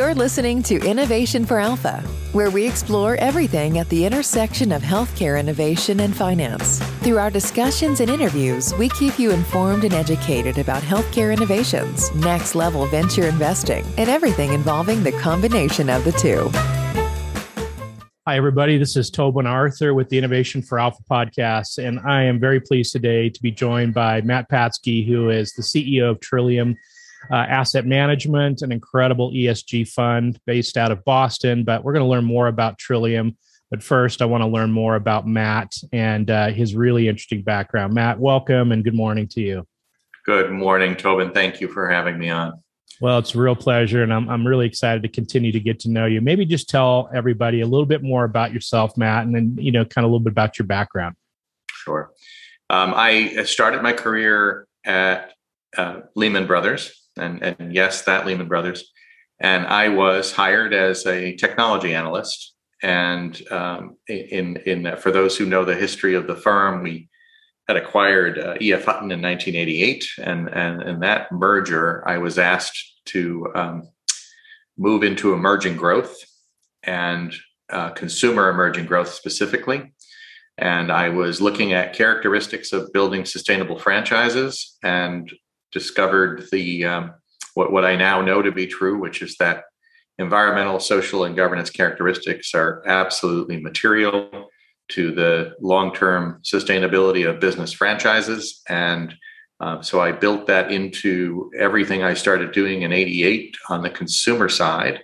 You're listening to Innovation for Alpha, where we explore everything at the intersection of healthcare innovation and finance. Through our discussions and interviews, we keep you informed and educated about healthcare innovations, next-level venture investing, and everything involving the combination of the two. Hi, everybody. This is Tobin Arthur with the Innovation for Alpha podcast, and I am very pleased today to be joined by Matt Patzke, who is the CEO of Trillium Asset Management, an incredible ESG fund based out of Boston. But we're going to learn more about Trillium. But first, I want to learn more about Matt and his really interesting background. Matt, welcome and good morning to you. Good morning, Tobin. Thank you for having me on. Well, it's a real pleasure, and I'm really excited to continue to get to know you. Maybe just tell everybody a little bit more about yourself, Matt, and then kind of a little bit about your background. Sure. I started my career at Lehman Brothers, and yes, that Lehman Brothers, and I was hired as a technology analyst. And for those who know the history of the firm, we had acquired E.F. Hutton in 1988, and in that merger, I was asked to move into emerging growth and consumer emerging growth specifically. And I was looking at characteristics of building sustainable franchises and discovered the what I now know to be true, which is that environmental, social, and governance characteristics are absolutely material to the long-term sustainability of business franchises. And so I built that into everything I started doing in '88 on the consumer side,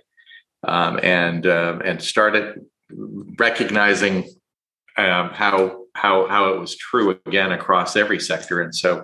and started recognizing how it was true again across every sector. And so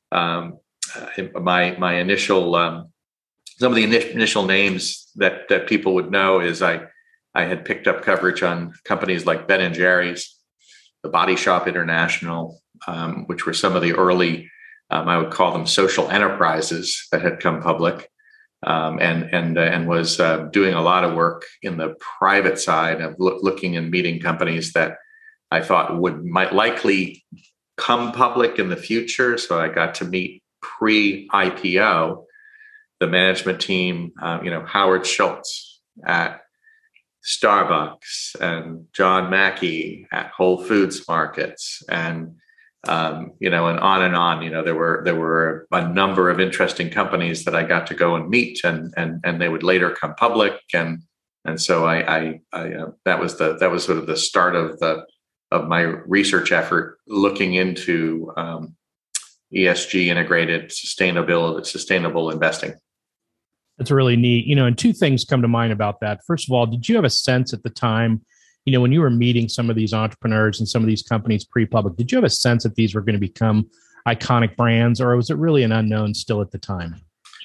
my initial some of the initial names that people would know is I had picked up coverage on companies like Ben & Jerry's, The Body Shop International, which were some of the early, I would call them social enterprises that had come public, and was doing a lot of work in the private side of looking and meeting companies that I thought might likely come public in the future. So I got to meet pre-IPO the management team, Howard Schultz at Starbucks and John Mackey at Whole Foods Markets, and and on and on. There were a number of interesting companies that I got to go and meet, and they would later come public, and so I that was sort of the start of my research effort looking into ESG integrated sustainable investing. That's really neat. And two things come to mind about that. First of all, did you have a sense at the time, when you were meeting some of these entrepreneurs and some of these companies pre-public, did you have a sense that these were going to become iconic brands, or was it really an unknown still at the time?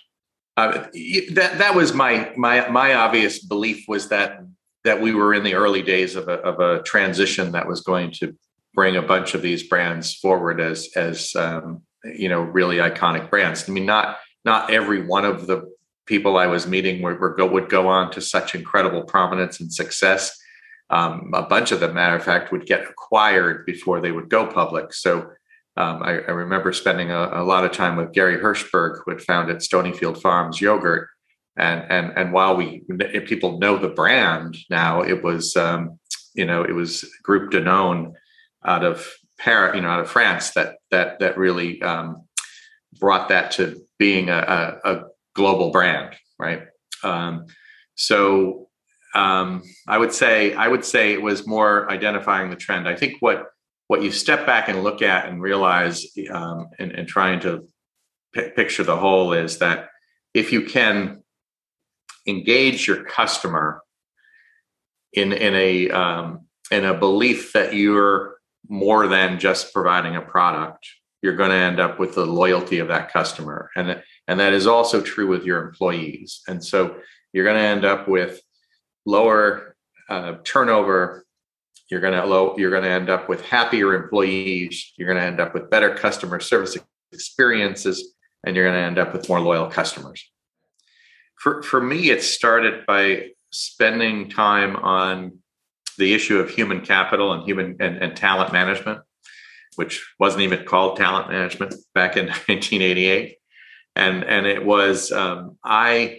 That was my obvious belief, was that we were in the early days of a transition that was going to bring a bunch of these brands forward as really iconic brands. I mean, not every one of the people I was meeting would go on to such incredible prominence and success. A bunch of them, matter of fact, would get acquired before they would go public. So I remember spending a lot of time with Gary Hirshberg, who had founded Stonyfield Farms Yogurt. And while people know the brand now, it was it was Groupe Danone out of France that really brought that to being a global brand, right? So I would say it was more identifying the trend. I think what you step back and look at and realize, and trying to picture the whole, is that if you can engage your customer in a belief that you're more than just providing a product, you're going to end up with the loyalty of that customer, and that is also true with your employees. And so you're going to end up with lower turnover. You're going to end up with happier employees. You're going to end up with better customer service experiences, and you're going to end up with more loyal customers. For me, it started by spending time on the issue of human capital and human and talent management, which wasn't even called talent management back in 1988. And it was, I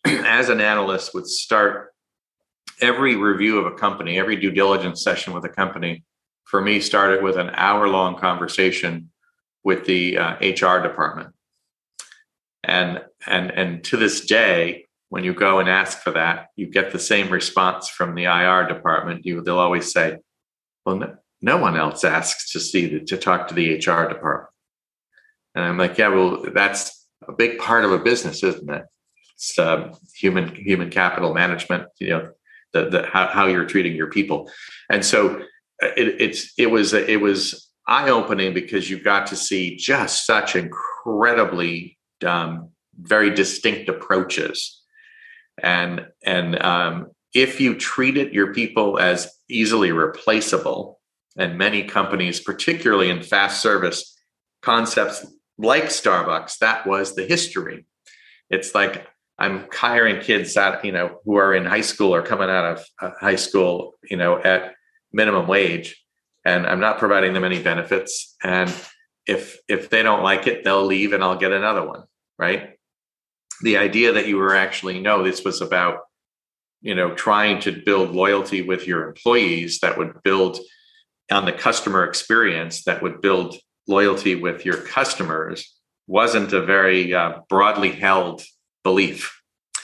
as an analyst, would start every review of a company, every due diligence session with a company, for me, started with an hour-long conversation with the HR department. And to this day, when you go and ask for that, you get the same response from the IR department. They'll always say, well, no one else asks to talk to the HR department. And I'm like, yeah, well, that's a big part of a business, isn't it? It's human capital management, how you're treating your people. And so it was eye-opening, because you got to see just such incredibly very distinct approaches. And if you treated your people as easily replaceable, and many companies, particularly in fast service concepts like Starbucks, that was the history. It's like, I'm hiring kids out, who are in high school or coming out of high school, at minimum wage, and I'm not providing them any benefits. And if they don't like it, they'll leave and I'll get another one, right? The idea that you were actually, this was about, trying to build loyalty with your employees that would build on the customer experience, that would build loyalty with your customers, wasn't a very broadly held belief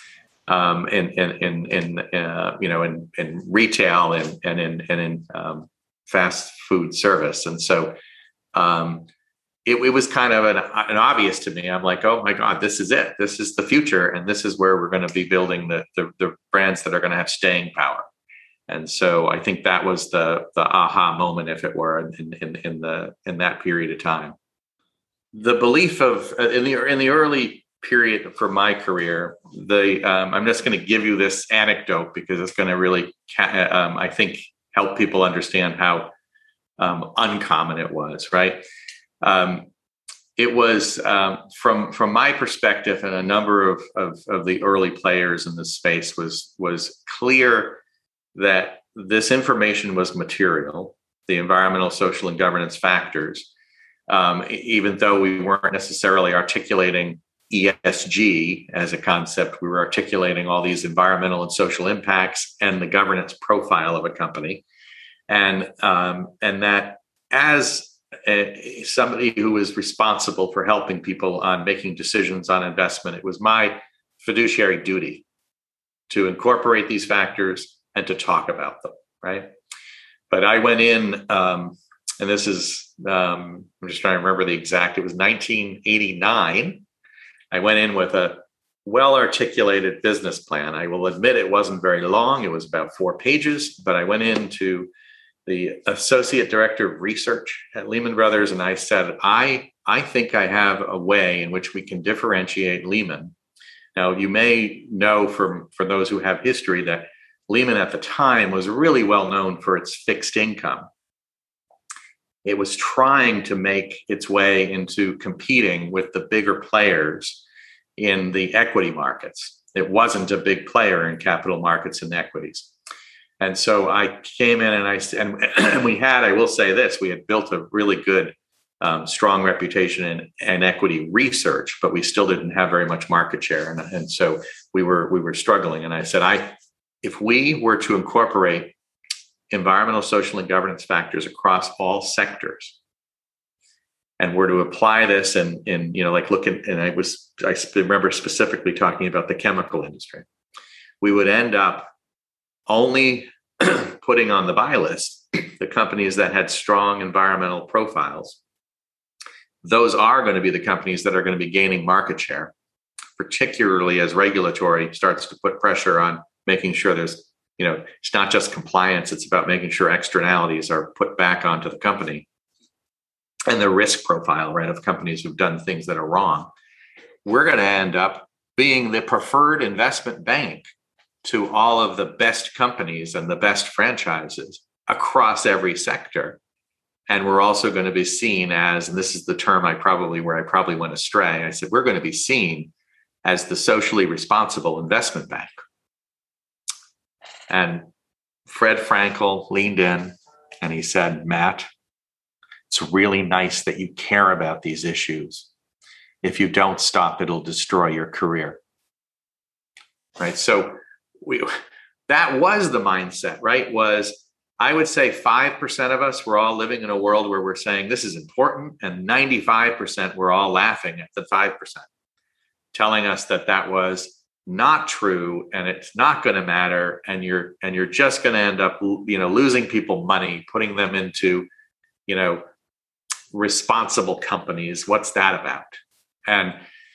in retail and in fast food service. And so it was kind of an obvious to me. I'm like, oh my God, this is it. This is the future. And this is where we're going to be building the brands that are going to have staying power. And so I think that was the aha moment, if it were, in that period of time. The belief of in the early period for my career, I'm just going to give you this anecdote because it's going to really, I think, help people understand how uncommon it was. Right? It was from my perspective, and a number of the early players in this space was clear that this information was material, the environmental, social, and governance factors, even though we weren't necessarily articulating ESG as a concept. We were articulating all these environmental and social impacts and the governance profile of a company. And that as somebody who was responsible for helping people on making decisions on investment, it was my fiduciary duty to incorporate these factors and to talk about them, right? But I went in, and this is, I'm just trying to remember the exact, it was 1989. I went in with a well-articulated business plan. I will admit it wasn't very long. It was about 4 pages, but I went into the associate director of research at Lehman Brothers, and I said, I think I have a way in which we can differentiate Lehman. Now, you may know for those who have history that Lehman at the time was really well known for its fixed income. It was trying to make its way into competing with the bigger players in the equity markets. It wasn't a big player in capital markets and equities. And so I came in and we had, I will say this, we had built a really good, strong reputation in equity research, but we still didn't have very much market share. And so we were struggling. And I said, if we were to incorporate environmental, social, and governance factors across all sectors, and were to apply this I remember specifically talking about the chemical industry, we would end up only putting on the buy list the companies that had strong environmental profiles. Those are going to be the companies that are going to be gaining market share, particularly as regulatory starts to put pressure on making sure there's, it's not just compliance, it's about making sure externalities are put back onto the company and the risk profile, right, of companies who've done things that are wrong. We're going to end up being the preferred investment bank to all of the best companies and the best franchises across every sector. And we're also going to be seen as, and this is the term where I probably went astray, I said, we're going to be seen as the socially responsible investment bank. And Fred Frankel leaned in and he said, Matt, it's really nice that you care about these issues. If you don't stop, it'll destroy your career. right? So that was the mindset, right? I would say 5% of us were all living in a world where we're saying this is important, and 95% were all laughing at the 5%, telling us that was not true and it's not going to matter, and you're just going to end up losing people money, putting them into responsible companies. What's that about? And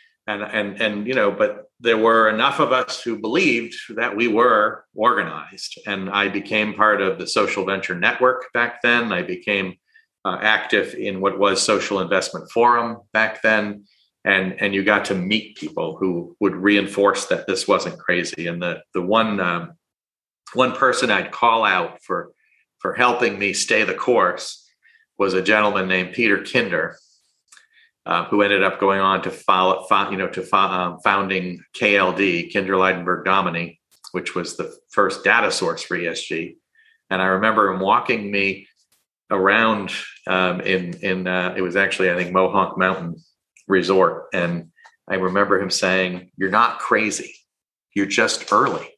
but there were enough of us who believed that we were organized, and I became part of the Social Venture Network back then. I became active in what was Social Investment Forum back then. And you got to meet people who would reinforce that this wasn't crazy. And the one person I'd call out for helping me stay the course was a gentleman named Peter Kinder, who ended up going on to founding KLD, Kinder Leidenberg Dominy, which was the first data source for ESG. And I remember him walking me around it was actually, I think, Mohonk Mountain Resort. And I remember him saying, "You're not crazy. You're just early."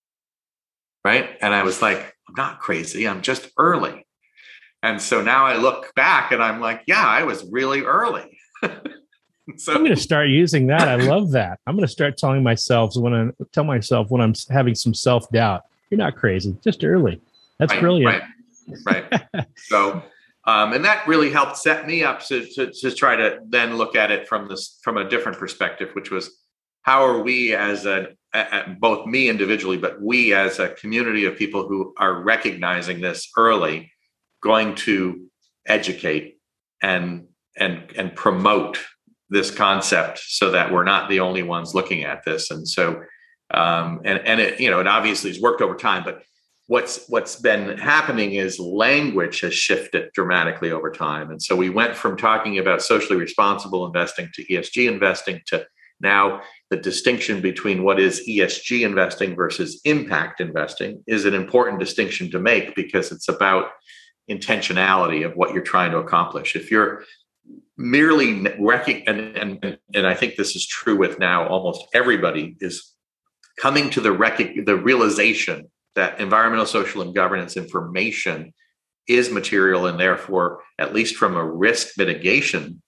Right. And I was like, "I'm not crazy. I'm just early." And so now I look back and I'm like, yeah, I was really early. So I'm going to start using that. I love that. I'm going to start telling myself when I'm having some self-doubt, "You're not crazy, just early." That's brilliant. Right. So, and that really helped set me up to try to then look at it from a different perspective, which was, how are we as both me individually, but we as a community of people who are recognizing this early, going to educate and promote this concept so that we're not the only ones looking at this. And so, it obviously has worked over time, but what's been happening is language has shifted dramatically over time. And so we went from talking about socially responsible investing to ESG investing to now the distinction between what is ESG investing versus impact investing is an important distinction to make, because it's about intentionality of what you're trying to accomplish. If you're merely and I think this is true with now almost everybody, is coming to the realization that environmental, social, and governance information is material, and therefore, at least from a risk mitigation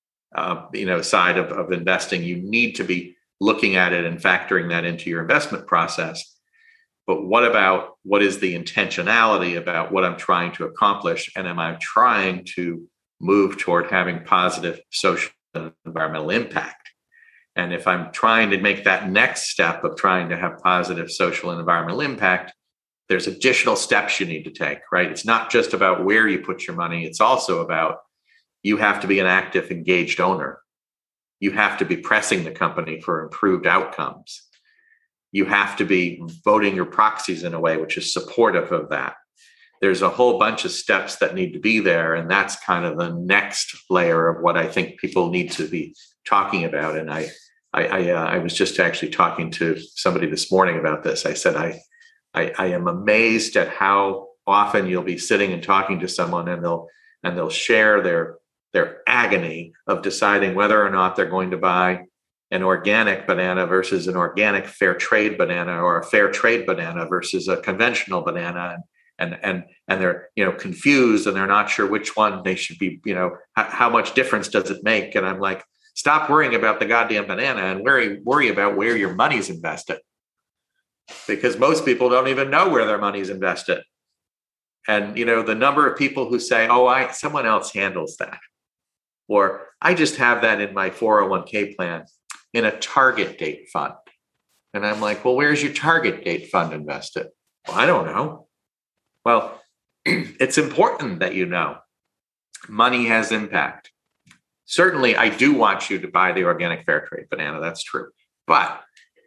side of investing, you need to be looking at it and factoring that into your investment process. But what is the intentionality about what I'm trying to accomplish? And am I trying to move toward having positive social and environmental impact? And if I'm trying to make that next step of trying to have positive social and environmental impact, there's additional steps you need to take, right? It's not just about where you put your money. It's also about, you have to be an active, engaged owner. You have to be pressing the company for improved outcomes. You have to be voting your proxies in a way which is supportive of that. There's a whole bunch of steps that need to be there. And that's kind of the next layer of what I think people need to be talking about. And I was just actually talking to somebody this morning about this. I said, I am amazed at how often you'll be sitting and talking to someone, and they'll share their agony of deciding whether or not they're going to buy an organic banana versus an organic fair trade banana, or a fair trade banana versus a conventional banana. And they're confused, and they're not sure which one they should be, how much difference does it make? And I'm like, stop worrying about the goddamn banana and worry about where your money's invested. Because most people don't even know where their money's invested. And the number of people who say, "Oh, someone else handles that," or "I just have that in my 401k plan in a target date fund." And I'm like, "Well, where's your target date fund invested?" "Well, I don't know." Well, it's important that money has impact. Certainly, I do want you to buy the organic fair trade banana. That's true. But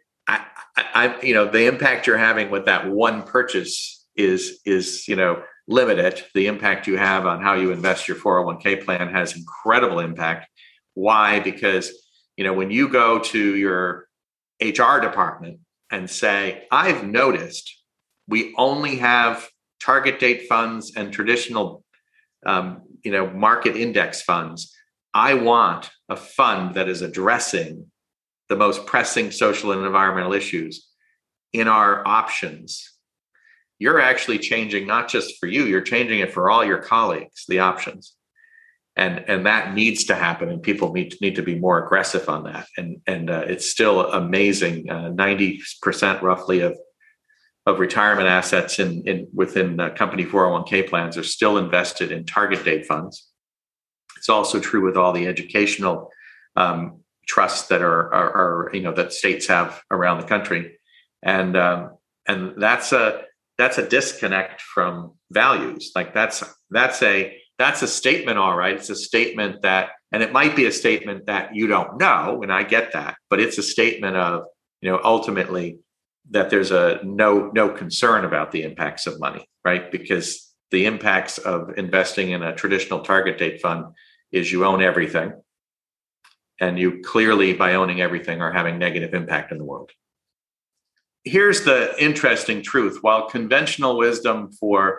the impact you're having with that one purchase is limited. The impact you have on how you invest your 401k plan has incredible impact. Why? Because, when you go to your HR department and say, "I've noticed we only have target date funds and traditional, market index funds. I want a fund that is addressing the most pressing social and environmental issues," in our options, you're actually changing not just for you, you're changing it for all your colleagues, the options. And that needs to happen, and people need to be more aggressive on that. And it's still amazing. 90% roughly of retirement assets within company 401k plans are still invested in target date funds. It's also true with all the educational trusts that are that states have around the country, and that's a disconnect from values. Like that's a statement, all right. It's a statement that, and it might be a statement that you don't know, and I get that, but it's a statement of, ultimately that there's no concern about the impacts of money, right? Because the impacts of investing in a traditional target date fund is you own everything, and you clearly, by owning everything, are having negative impact in the world. Here's the interesting truth. While conventional wisdom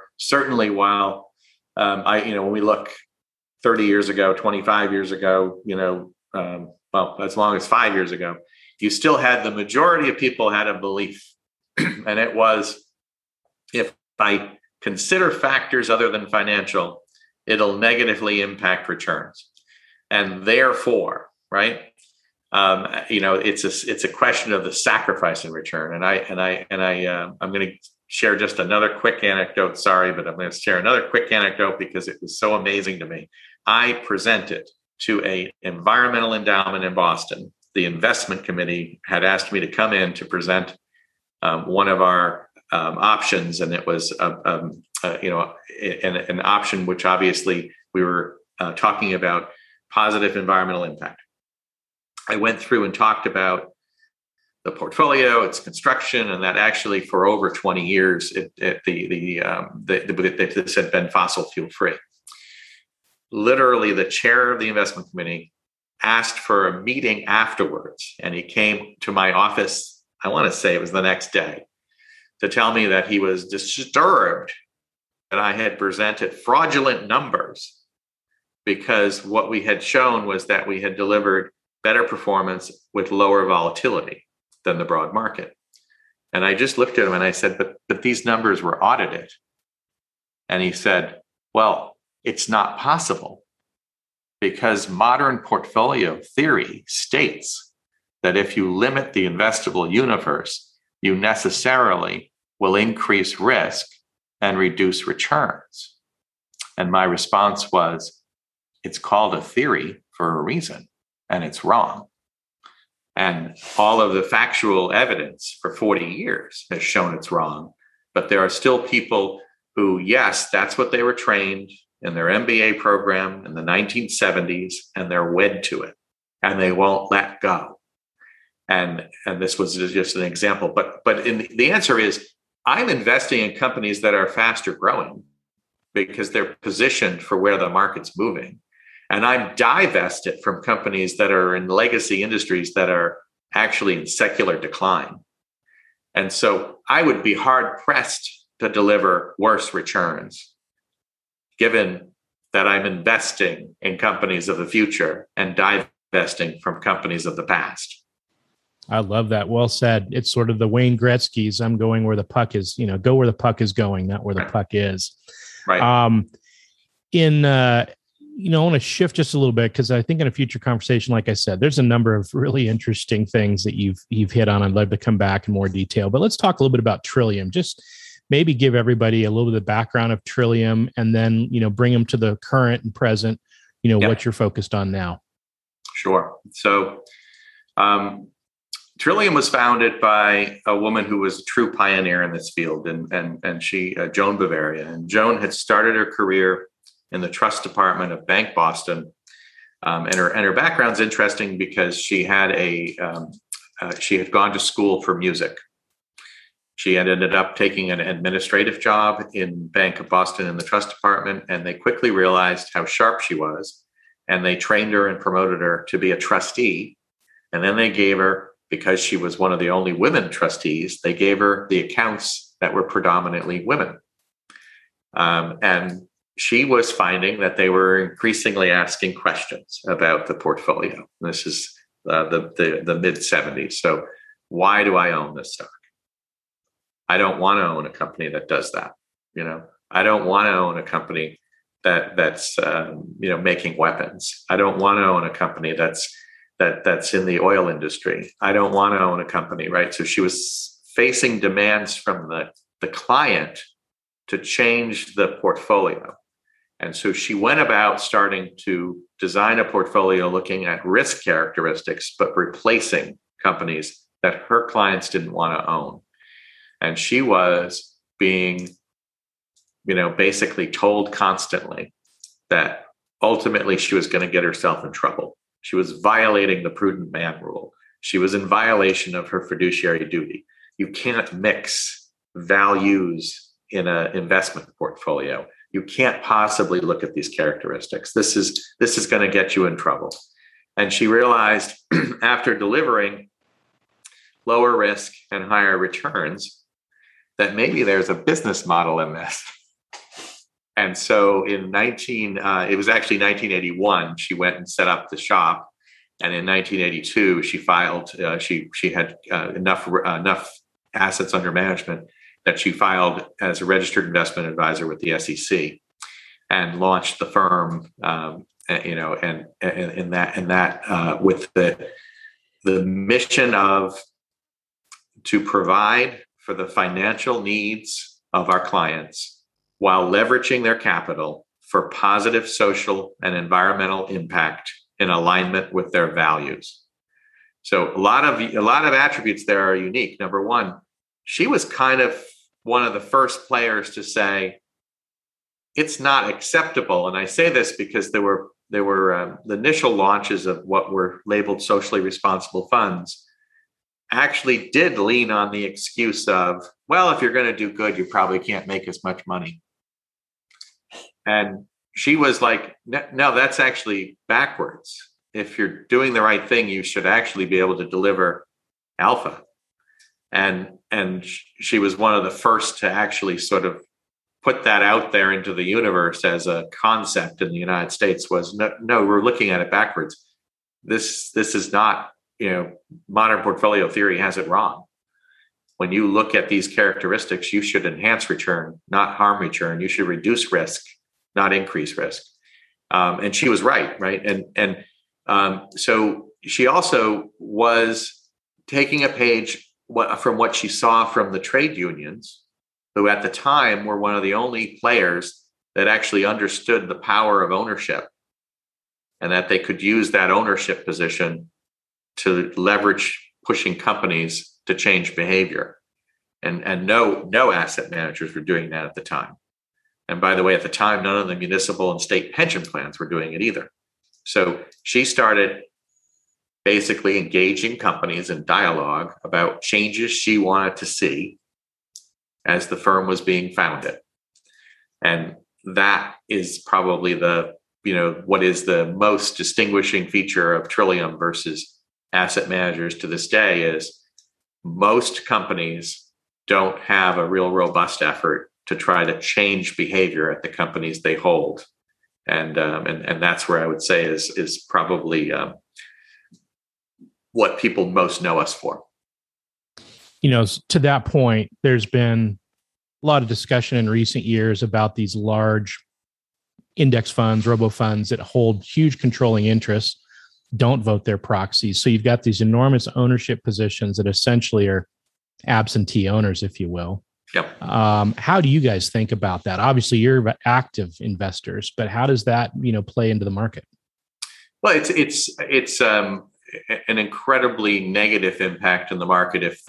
when we look 30 years ago, 25 years ago, as long as 5 years ago, you still had the majority of people had a belief. And it was, if I consider factors other than financial, it'll negatively impact returns. And therefore, right, it's a question of the sacrifice in return. And I'm going to share just another quick anecdote. Sorry, but I'm going to share another quick anecdote because it was so amazing to me. I presented to an environmental endowment in Boston. The investment committee had asked me to come in to present one of our options, and it was an option which obviously we were talking about positive environmental impact. I went through and talked about the portfolio, its construction, and that actually for over 20 years, this had been fossil fuel free. Literally, the chair of the investment committee asked for a meeting afterwards, and he came to my office, I want to say it was the next day, to tell me that he was disturbed that I had presented fraudulent numbers, because what we had shown was that we had delivered better performance with lower volatility than the broad market. And I just looked at him and I said, but these numbers were audited. And he said, well, it's not possible, because modern portfolio theory states that if you limit the investable universe, you necessarily will increase risk and reduce returns. And my response was, it's called a theory for a reason, and it's wrong. And all of the factual evidence for 40 years has shown it's wrong. But there are still people who, yes, that's what they were trained in their MBA program in the 1970s, and they're wed to it, and they won't let go. And this was just an example. But the answer is, I'm investing in companies that are faster growing because they're positioned for where the market's moving. And I'm divested from companies that are in legacy industries that are actually in secular decline. And so I would be hard pressed to deliver worse returns, given that I'm investing in companies of the future and divesting from companies of the past. I love that. Well said. It's sort of the Wayne Gretzky's, I'm going where the puck is, go where the puck is going, not where the puck is. Right. I want to shift just a little bit, because I think in a future conversation, like I said, there's a number of really interesting things that you've hit on. I'd love to come back in more detail, but let's talk a little bit about Trillium. Just maybe give everybody a little bit of background of Trillium, and then, bring them to the current and present, what you're focused on now. Sure. So, Trillium was founded by a woman who was a true pioneer in this field, and she, Joan Bavaria. And Joan had started her career in the trust department of Bank Boston, and her background's interesting because she had she had gone to school for music. She had ended up taking an administrative job in Bank of Boston in the trust department, and they quickly realized how sharp she was, and they trained her and promoted her to be a trustee. And then they gave her, because she was one of the only women trustees, they gave her the accounts that were predominantly women. And she was finding that they were increasingly asking questions about the portfolio. This is the mid-70s. So why do I own this stock? I don't want to own a company that does that. I don't want to own a company that's making weapons. I don't want to own a company that's in the oil industry. I don't want to own a company, right? So she was facing demands from the client to change the portfolio. And so she went about starting to design a portfolio looking at risk characteristics, but replacing companies that her clients didn't want to own. And she was being, basically told constantly that ultimately she was going to get herself in trouble. She was violating the prudent man rule. She was in violation of her fiduciary duty. You can't mix values in an investment portfolio. You can't possibly look at these characteristics. This is going to get you in trouble. And she realized after delivering lower risk and higher returns that maybe there's a business model in this. And so it was actually 1981, she went and set up the shop. And in 1982, she filed, she had enough assets under management that she filed as a registered investment advisor with the SEC and launched the firm, with the mission of to provide for the financial needs of our clients while leveraging their capital for positive social and environmental impact in alignment with their values. So a lot of attributes there are unique. Number one, she was kind of one of the first players to say it's not acceptable. And I say this because there were the initial launches of what were labeled socially responsible funds actually did lean on the excuse of, well, if you're going to do good, you probably can't make as much money. And she was like, no, that's actually backwards. If you're doing the right thing, you should actually be able to deliver alpha. And she was one of the first to actually sort of put that out there into the universe as a concept in the United States was, no, we're looking at it backwards. This is not, modern portfolio theory has it wrong. When you look at these characteristics, you should enhance return, not harm return. You should reduce risk, not increase risk. And she was right? And so she also was taking a page from what she saw from the trade unions, who at the time were one of the only players that actually understood the power of ownership and that they could use that ownership position to leverage pushing companies to change behavior. And no asset managers were doing that at the time. And by the way, at the time, none of the municipal and state pension plans were doing it either. So she started basically engaging companies in dialogue about changes she wanted to see as the firm was being founded. And that is probably what is the most distinguishing feature of Trillium versus asset managers to this day is most companies don't have a real robust effort to try to change behavior at the companies they hold. And that's where I would say is probably what people most know us for. To that point, there's been a lot of discussion in recent years about these large index funds, robo funds that hold huge controlling interests, don't vote their proxies. So you've got these enormous ownership positions that essentially are absentee owners, if you will. Yep. How do you guys think about that? Obviously, you're active investors, but how does that play into the market? Well, it's an incredibly negative impact in the market if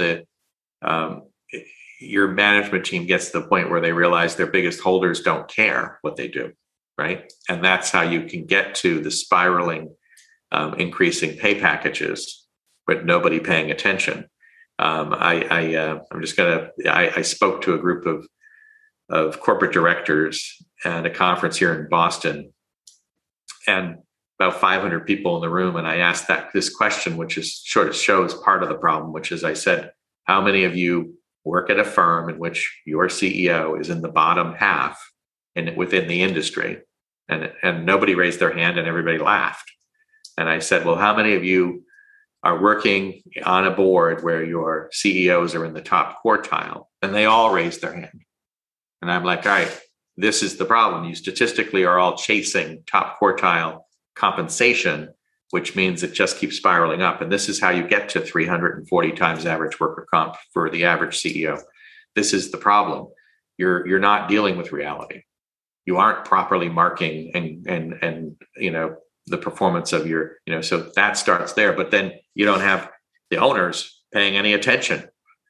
your management team gets to the point where they realize their biggest holders don't care what they do, right? And that's how you can get to the spiraling, increasing pay packages, but nobody paying attention. I spoke to a group of corporate directors at a conference here in Boston, and about 500 people in the room. And I asked this question, which is sort of shows part of the problem, which is I said, how many of you work at a firm in which your CEO is in the bottom half within the industry? And nobody raised their hand and everybody laughed. And I said, well, how many of you are working on a board where your CEOs are in the top quartile, and they all raise their hand. And I'm like, all right, this is the problem. You statistically are all chasing top quartile compensation, which means it just keeps spiraling up. And this is how you get to 340 times average worker comp for the average CEO. This is the problem. You're not dealing with reality. You aren't properly marking and the performance of your, so that starts there. But then you don't have the owners paying any attention.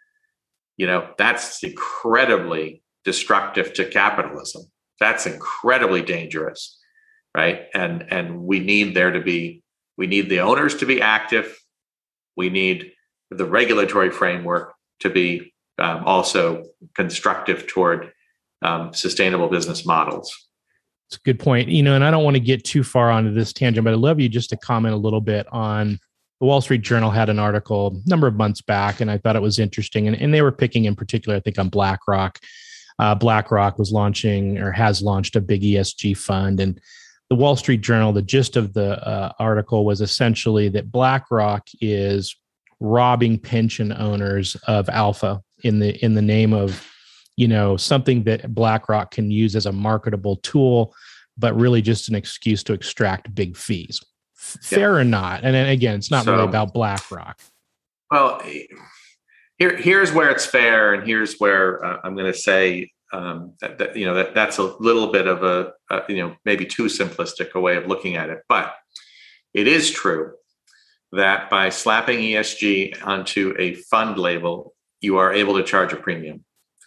That's incredibly destructive to capitalism. That's incredibly dangerous, right? And we need the owners to be active. We need the regulatory framework to be also constructive toward sustainable business models. It's a good point. And I don't want to get too far onto this tangent, but I'd love you just to comment a little bit on the Wall Street Journal had an article a number of months back, and I thought it was interesting. And they were picking in particular, I think, on BlackRock. BlackRock was launching or has launched a big ESG fund. And the Wall Street Journal, the gist of the article was essentially that BlackRock is robbing pension owners of alpha in the name of something that BlackRock can use as a marketable tool, but really just an excuse to extract big fees. Fair or not? And then again, it's not really about BlackRock. Well, here's where it's fair, and here's where I'm going to say that's a little bit of a maybe too simplistic a way of looking at it. But it is true that by slapping ESG onto a fund label, you are able to charge a premium.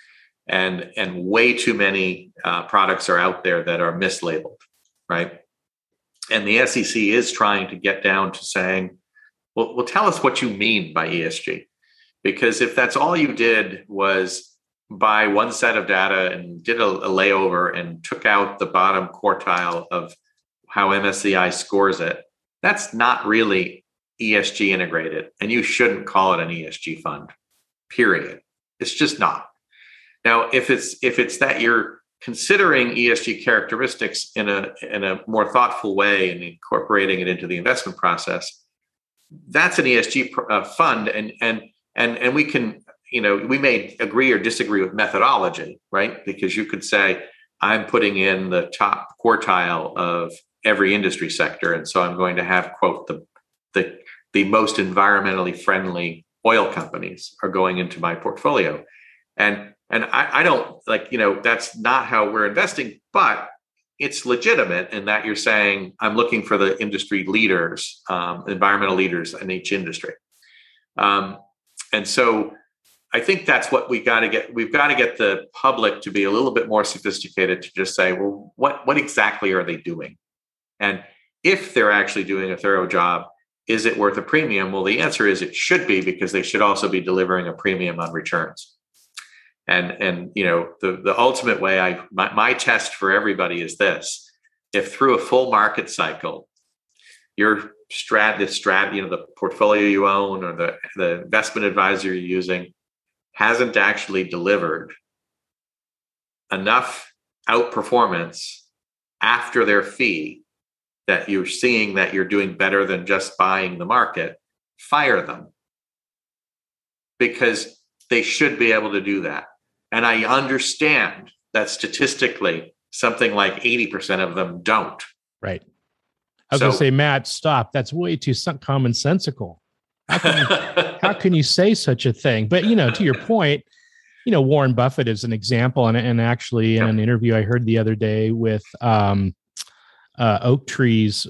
And way too many products are out there that are mislabeled, right? And the SEC is trying to get down to saying, well, tell us what you mean by ESG. Because if that's all you did was buy one set of data and did a layover and took out the bottom quartile of how MSCI scores it, that's not really ESG integrated. And you shouldn't call it an ESG fund, period. It's just not. Now, if it's that you're considering ESG characteristics in a more thoughtful way and incorporating it into the investment process, that's an ESG fund, and we can, we may agree or disagree with methodology, right? Because you could say, I'm putting in the top quartile of every industry sector, and so I'm going to have, quote, the most environmentally friendly oil companies are going into my portfolio, and I don't that's not how we're investing, but it's legitimate in that you're saying I'm looking for the industry leaders, environmental leaders in each industry. And so I think that's what we got to get. We've got to get the public to be a little bit more sophisticated to just say, well, what exactly are they doing? And if they're actually doing a thorough job, is it worth a premium? Well, the answer is it should be, because they should also be delivering a premium on returns. And the ultimate way my test for everybody is this: if through a full market cycle, your the portfolio you own or the investment advisor you're using hasn't actually delivered enough outperformance after their fee that you're seeing that you're doing better than just buying the market, fire them, because they should be able to do that. And I understand that statistically, something like 80% of them don't. Right. I was going to say, Matt, stop. That's way too commonsensical. How can you say such a thing? But, to your point, Warren Buffett is an example. And actually in an interview I heard the other day with Oaktree's,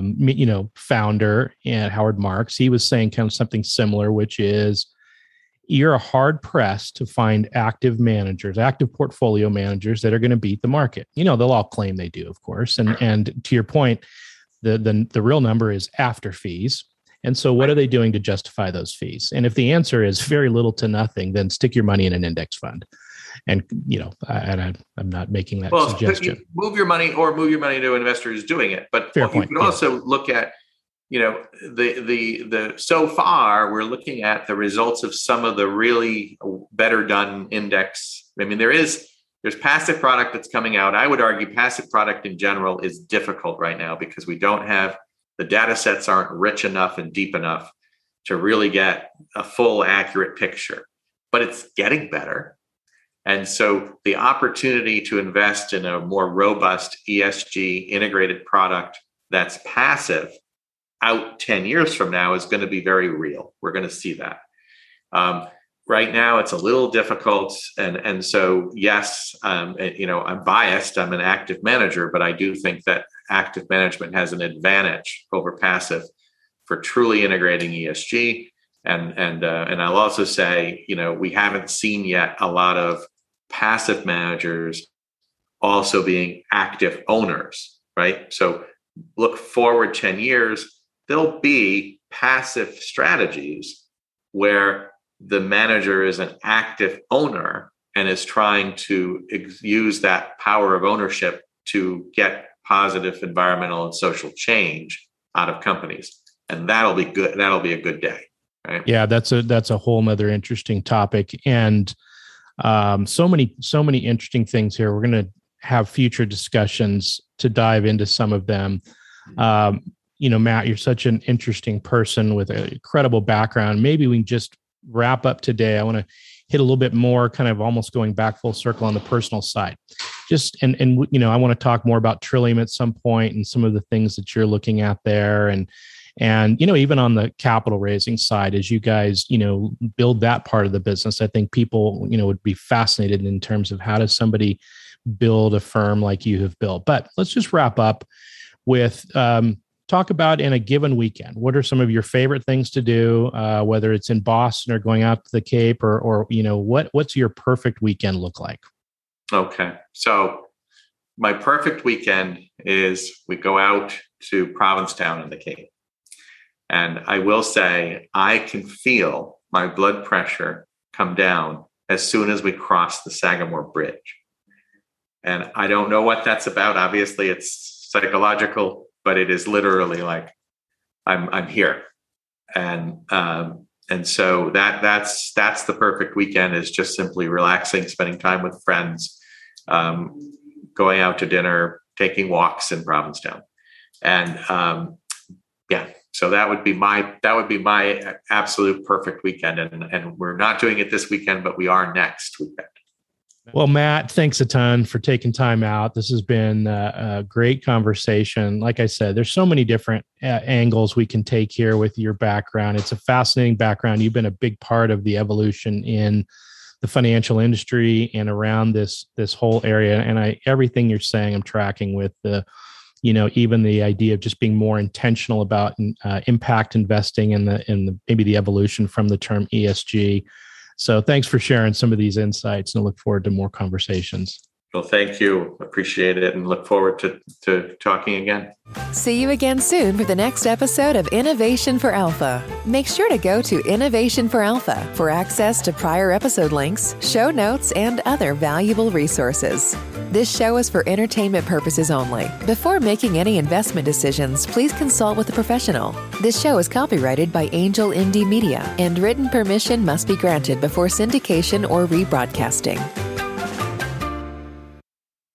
founder, and Howard Marks, he was saying kind of something similar, which is, you're hard pressed to find active portfolio managers that are going to beat the market. They'll all claim they do, of course. And to your point, the real number is after fees. And so what are they doing to justify those fees? And if the answer is very little to nothing, then stick your money in an index fund. And, I'm not making that suggestion. Move your money to an investor who's doing it. But fair point. You could also look at, so far we're looking at the results of some of the really better done index. I mean, there's passive product that's coming out. I would argue passive product in general is difficult right now because we don't have, the data sets aren't rich enough and deep enough to really get a full, accurate picture, but it's getting better. And so the opportunity to invest in a more robust ESG integrated product that's passive out 10 years from now is going to be very real. We're going to see that. Right now, it's a little difficult. And so, yes, I'm biased. I'm an active manager, but I do think that active management has an advantage over passive for truly integrating ESG. And I'll also say, we haven't seen yet a lot of passive managers also being active owners, right? So look forward 10 years, there'll be passive strategies where the manager is an active owner and is trying to use that power of ownership to get positive environmental and social change out of companies. And that'll be good. That'll be a good day. Right? Yeah, that's a whole nother interesting topic. And so many interesting things here. We're going to have future discussions to dive into some of them. Matt, you're such an interesting person with an incredible background. Maybe we can just wrap up today. I want to hit a little bit more, kind of almost going back full circle on the personal side. I want to talk more about Trillium at some point and some of the things that you're looking at there. And even on the capital raising side, as you guys, build that part of the business, I think people, would be fascinated in terms of how does somebody build a firm like you have built. But let's just wrap up with talk about in a given weekend. What are some of your favorite things to do, whether it's in Boston or going out to the Cape or what's your perfect weekend look like? Okay. So my perfect weekend is we go out to Provincetown in the Cape. And I will say, I can feel my blood pressure come down as soon as we cross the Sagamore Bridge. And I don't know what that's about. Obviously, it's psychological, but it is literally like I'm here. And so that's the perfect weekend, is just simply relaxing, spending time with friends, going out to dinner, taking walks in Provincetown. And so that would be my absolute perfect weekend. And we're not doing it this weekend, but we are next weekend. Well, Matt, thanks a ton for taking time out. This has been a great conversation. Like I said, there's so many different angles we can take here with your background. It's a fascinating background. You've been a big part of the evolution in the financial industry and around this whole area. And everything you're saying, I'm tracking with even the idea of just being more intentional about impact investing and maybe the evolution from the term ESG. So thanks for sharing some of these insights, and I look forward to more conversations. Well, thank you. Appreciate it and look forward to talking again. See you again soon for the next episode of Innovation for Alpha. Make sure to go to Innovation for Alpha for access to prior episode links, show notes, and other valuable resources. This show is for entertainment purposes only. Before making any investment decisions, please consult with a professional. This show is copyrighted by Angel Indie Media, and written permission must be granted before syndication or rebroadcasting.